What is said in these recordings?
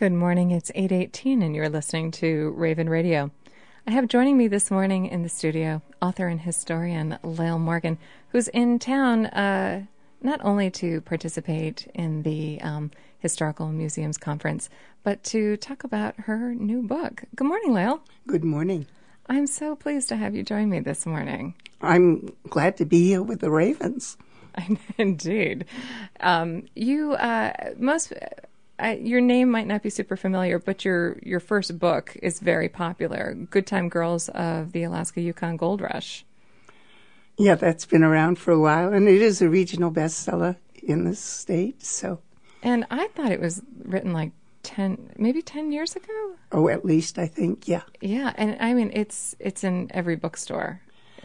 Good morning. It's 8:18 and you're listening to Raven Radio. I have joining me this morning in the studio author and historian Lael Morgan, who's in town not only to participate in the Historical Museums Conference, but to talk about her new book. Good morning, Lael. Good morning. I'm so pleased to have you join me this morning. I'm glad to be here with the Ravens. Indeed. Your name might not be super familiar, but your first book is very popular, Good Time Girls of the Alaska-Yukon Gold Rush. Yeah, that's been around for a while, and it is a regional bestseller in the state. And I thought it was written like 10 years ago? Oh, at least, I think, yeah. Yeah, and I mean, it's in every bookstore.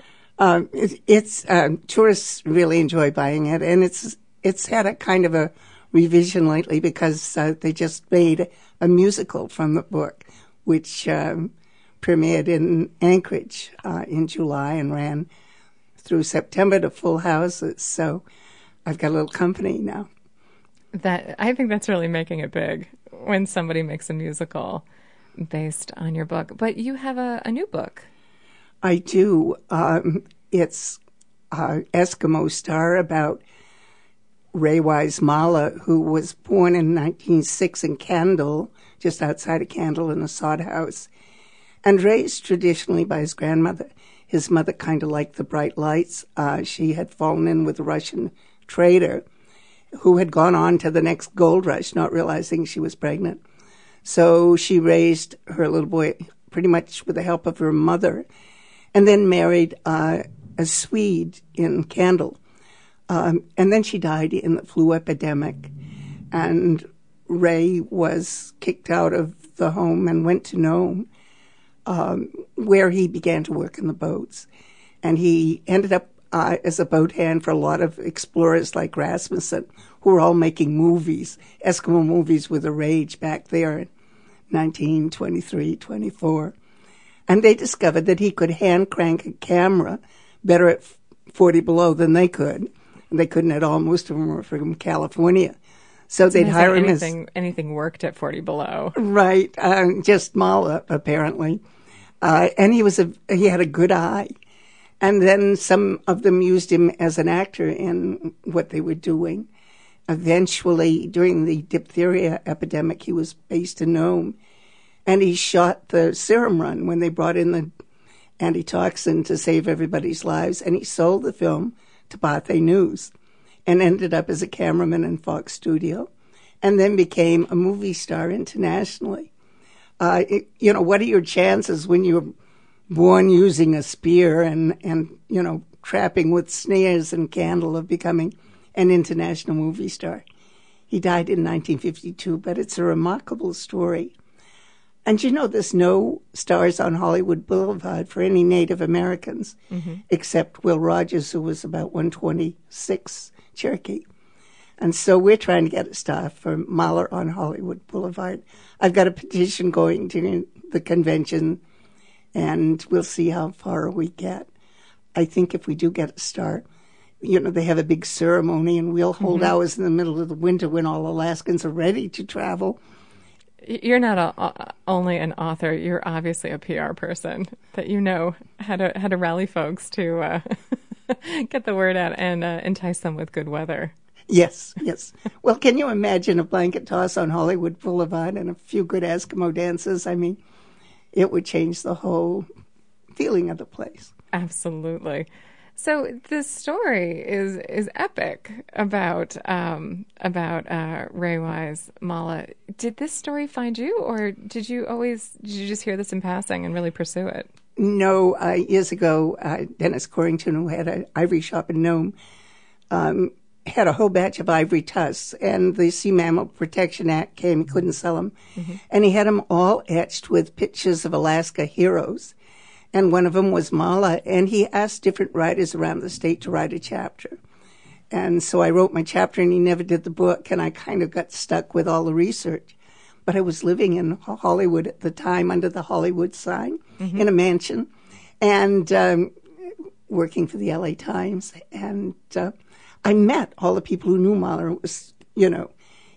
Tourists really enjoy buying it, and it's had a kind of a revision lately because they just made a musical from the book, which premiered in Anchorage in July and ran through September to full houses. So I've got a little company now. I think that's really making it big when somebody makes a musical based on your book. But you have a new book. I do. It's Eskimo Star about Ray Wise Mala, who was born in 1906 in Candle, just outside of Candle in a sod house, and raised traditionally by his grandmother. His mother kind of liked the bright lights. She had fallen in with a Russian trader who had gone on to the next gold rush, not realizing she was pregnant. So she raised her little boy pretty much with the help of her mother, and then married a Swede in Candle. And then she died in the flu epidemic, and Ray was kicked out of the home and went to Nome, where he began to work in the boats. And he ended up as a boat hand for a lot of explorers like Rasmussen, who were all making movies. Eskimo movies were the rage back there in 1923, 24. And they discovered that he could hand crank a camera better at 40 below than they could. They couldn't at all. Most of them were from California. So they'd hire him anything worked at 40 below. Right. Just Mala, apparently. And he had a good eye. And then some of them used him as an actor in what they were doing. Eventually, during the diphtheria epidemic, he was based in Nome. And he shot the serum run when they brought in the antitoxin to save everybody's lives. And he sold the film to Pathé News and ended up as a cameraman in Fox Studio and then became a movie star internationally. What are your chances when you're born using a spear and trapping with snares and candle of becoming an international movie star? He died in 1952, but it's a remarkable story. And there's no stars on Hollywood Boulevard for any Native Americans, except Will Rogers, who was about 126 Cherokee. And so we're trying to get a star for Mahler on Hollywood Boulevard. I've got a petition going to the convention, and we'll see how far we get. I think if we do get a star, they have a big ceremony, and we'll hold ours in the middle of the winter when all Alaskans are ready to travel. You're not only an author, you're obviously a PR person, that how to rally folks to get the word out and entice them with good weather. Yes. Well, can you imagine a blanket toss on Hollywood Boulevard and a few good Eskimo dances? I mean, it would change the whole feeling of the place. Absolutely. So this story is epic about Ray Wise Mala. Did this story find you, or did you just hear this in passing and really pursue it? No, years ago, Dennis Corrington, who had an ivory shop in Nome, had a whole batch of ivory tusks, and the Sea Mammal Protection Act came, he couldn't sell them, and he had them all etched with pictures of Alaska heroes. And one of them was Mala, and he asked different writers around the state to write a chapter. And so I wrote my chapter, and he never did the book, and I kind of got stuck with all the research. But I was living in Hollywood at the time under the Hollywood sign in a mansion and working for the LA Times. And I met all the people who knew Mahler. It was,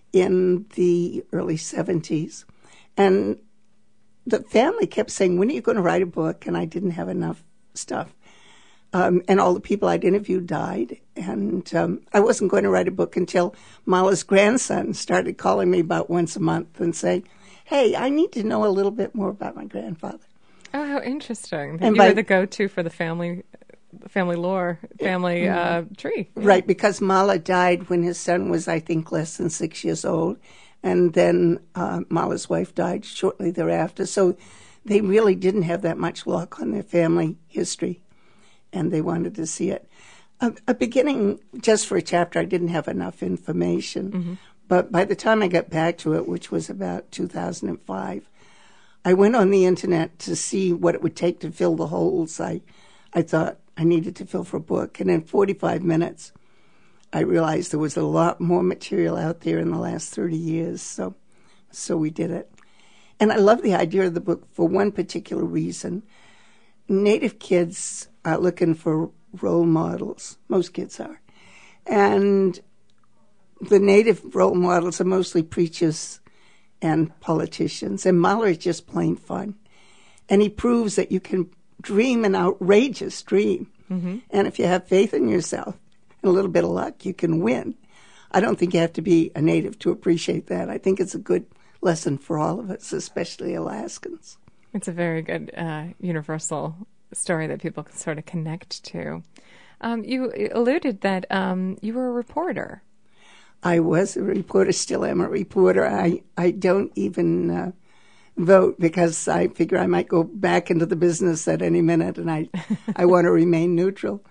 in the early 70s. And the family kept saying, when are you going to write a book? And I didn't have enough stuff. And all the people I'd interviewed died. And I wasn't going to write a book until Mala's grandson started calling me about once a month and saying, hey, I need to know a little bit more about my grandfather. Oh, how interesting. And you were the go-to for the family lore, tree. Right, because Mala died when his son was, I think, less than 6 years old. And then Mala's wife died shortly thereafter. So they really didn't have that much luck on their family history. And they wanted to see it. A beginning, just for a chapter, I didn't have enough information. Mm-hmm. But by the time I got back to it, which was about 2005, I went on the internet to see what it would take to fill the holes I thought I needed to fill for a book. And in 45 minutes, I realized there was a lot more material out there in the last 30 years. So we did it. And I love the idea of the book for one particular reason. Native kids are looking for role models. Most kids are. And the Native role models are mostly preachers and politicians. And Mahler is just plain fun. And he proves that you can dream an outrageous dream. Mm-hmm. And if you have faith in yourself and a little bit of luck, you can win. I don't think you have to be a Native to appreciate that. I think it's a good lesson for all of us, especially Alaskans. It's a very good universal story that people can sort of connect to. You alluded that you were a reporter. I was a reporter, still am a reporter. I don't even vote because I figure I might go back into the business at any minute, and I want to remain neutral.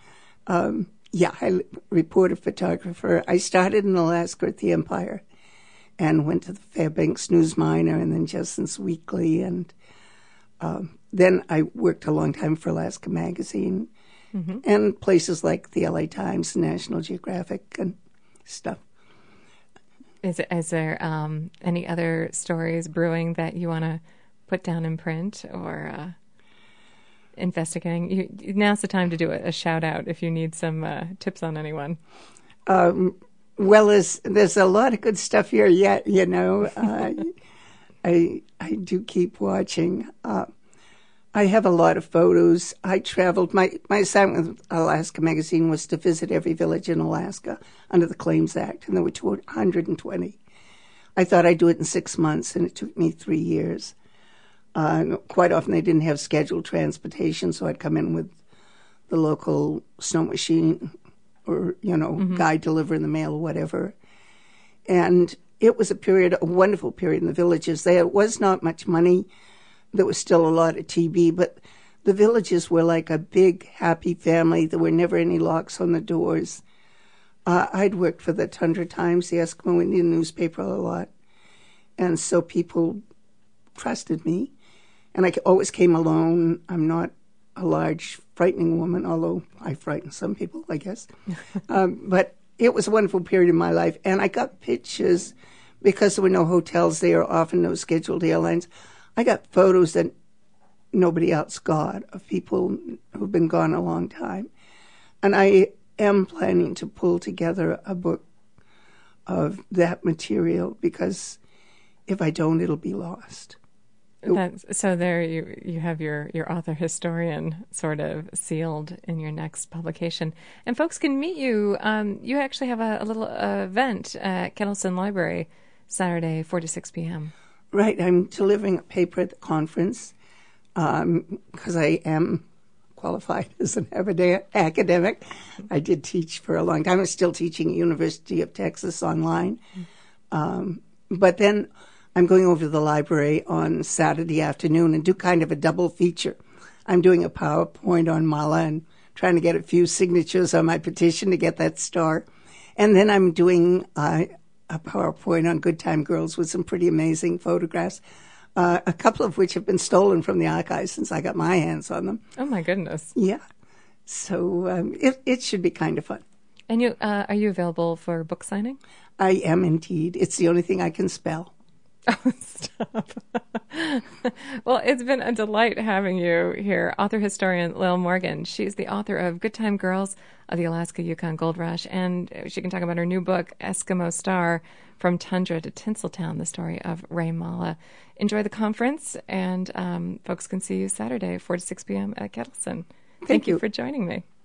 I reporter, photographer. I started in Alaska at the Empire and went to the Fairbanks News Miner and then Justin's Weekly, and then I worked a long time for Alaska Magazine and places like the LA Times, National Geographic, and stuff. Is there any other stories brewing that you want to put down in print or investigating? Now's the time to do a shout out if you need some tips on anyone. Well, there's a lot of good stuff here yet. You know, I do keep watching. I have a lot of photos. I traveled. My assignment with Alaska Magazine was to visit every village in Alaska under the Claims Act, and there were 220. I thought I'd do it in 6 months, and it took me 3 years. Quite often they didn't have scheduled transportation, so I'd come in with the local snow machine or, guy delivering the mail or whatever. And it was a wonderful period in the villages. There was not much money. There was still a lot of TB, but the villages were like a big, happy family. There were never any locks on the doors. I'd worked for the Tundra Times, the Eskimo Indian newspaper, a lot. And so people trusted me. And I always came alone. I'm not a large, frightening woman, although I frighten some people, I guess. But it was a wonderful period in my life. And I got pictures, because there were no hotels there, often no scheduled airlines. I got photos that nobody else got of people who've been gone a long time. And I am planning to pull together a book of that material, because if I don't, it'll be lost. So there you have your author historian sort of sealed in your next publication. And folks can meet you. You actually have a little event at Kettleson Library Saturday, 4 to 6 p.m. Right. I'm delivering a paper at the conference because I am qualified as an academic. I did teach for a long time. I'm still teaching at University of Texas online. But then I'm going over to the library on Saturday afternoon and do kind of a double feature. I'm doing a PowerPoint on Mala and trying to get a few signatures on my petition to get that star. And then I'm doing a PowerPoint on Good Time Girls with some pretty amazing photographs, a couple of which have been stolen from the archives since I got my hands on them. Oh, my goodness. Yeah. So it should be kind of fun. And are you available for book signing? I am indeed. It's the only thing I can spell. Oh, stop. Well, it's been a delight having you here. Author-historian Lael Morgan. She's the author of Good Time Girls of the Alaska Yukon Gold Rush, and she can talk about her new book, Eskimo Star, From Tundra to Tinseltown, the story of Ray Mala. Enjoy the conference, and folks can see you Saturday, 4 to 6 p.m. at Kettleson. Thank you for joining me.